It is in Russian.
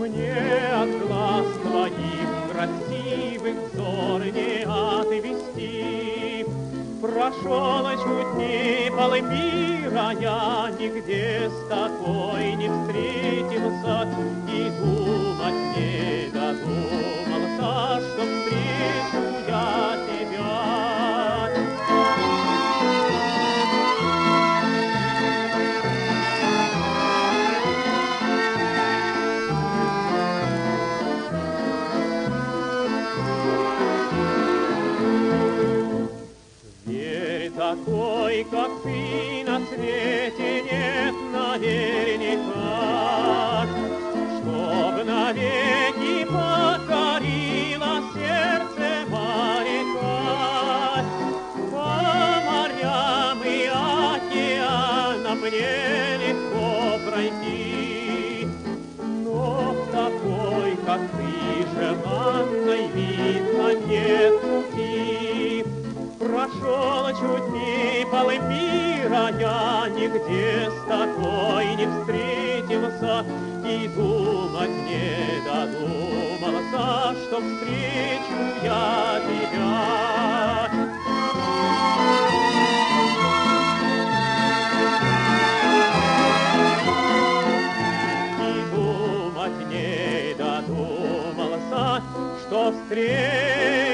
мне от глаз твоих красивых взор не отвести. Прошел чуть не полмира, я нигде с такой не встретился, и думать не додумался, что встречу я тебя. Такой, как ты, на свете нет наверняка, чтоб навеки покорило сердце моряка. По морям и океанам мне легко пройти, но такой, как ты, желанной, видно, нет пути. Прошел чуть не полмира, я нигде с такой не встретился, и думать не додумался, что встречу я тебя. И думать не додумался, что встречу